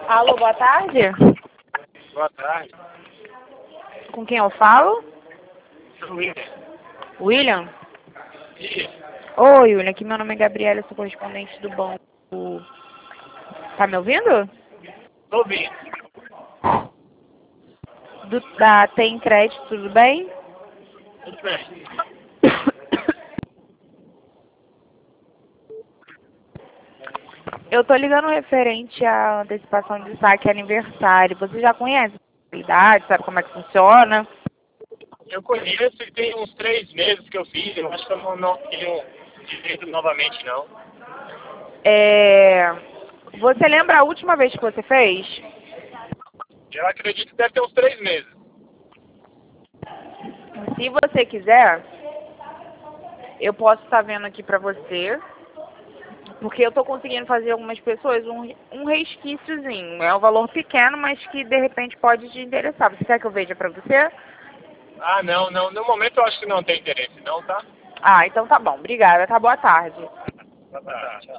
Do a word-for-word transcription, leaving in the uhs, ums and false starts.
Alô, boa tarde. Boa tarde. Com quem eu falo? Sou William. William? Isso. Oi, William. Aqui meu nome é Gabriela, sou correspondente do banco. Tá me ouvindo? Tô ouvindo. Do, da Tem Crédito, tudo bem? Tudo bem. Eu tô ligando referente à antecipação de saque aniversário. Você já conhece a idade, sabe como é que funciona? Eu conheço e tem uns três meses que eu fiz. Eu acho que eu não, não tenho direito novamente, não. É... Você lembra a última vez que você fez? Eu acredito que deve ter uns três meses. Se você quiser, eu posso estar vendo aqui pra você, porque eu tô conseguindo fazer algumas pessoas um, um resquíciozinho. É um valor pequeno, mas que de repente pode te interessar. Você quer que eu veja pra você? Ah, não, não. No momento eu acho que não tem interesse, não, tá? Ah, então tá bom. Obrigada. Tá, boa tarde. Boa tarde.